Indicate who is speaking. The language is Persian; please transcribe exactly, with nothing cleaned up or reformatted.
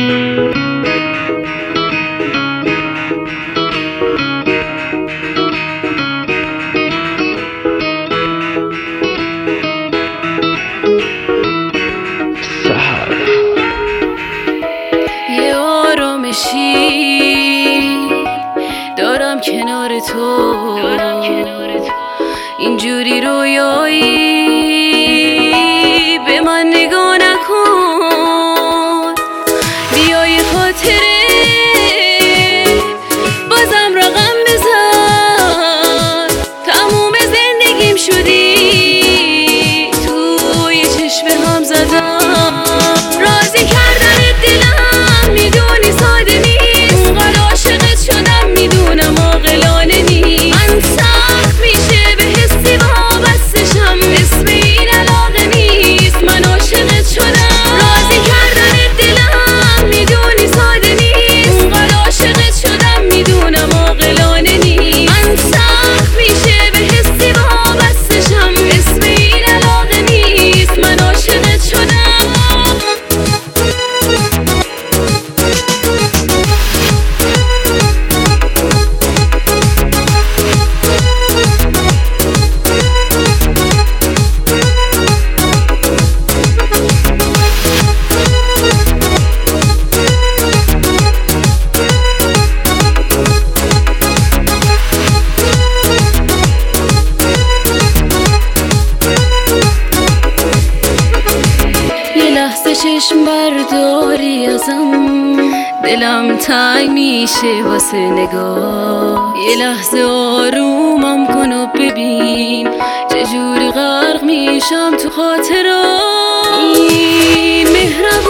Speaker 1: یه آرامشی دارم کنار تو، اینجوری رویایی به من نگاه نکن، بیای خاطره بازم رقم بزن، تموم زندگیم شدی توی چشم هم زدم، راضی کردن دلم میدونی ساده نیست، اونقدر عاشقت شدم میدونم عاقلانه نیست، من سخت میشه به حسی وابستشم، اسم این علاقه نیست، من عاشقت شدم، راضی کردن دلم میدونی ساده نیست، اونقدر عاشقت شدم میدونم عاقلانه نیست، من سخت میشه به حسی وابستشم، اسم این علاقه نیست، من عاشقت شدم. چشم برداری ازم، دلم تنگ میشه واسه نگاه، یه لحظه آرومم کن و ببین چجوری غرق میشم تو خاطرات، این مهرم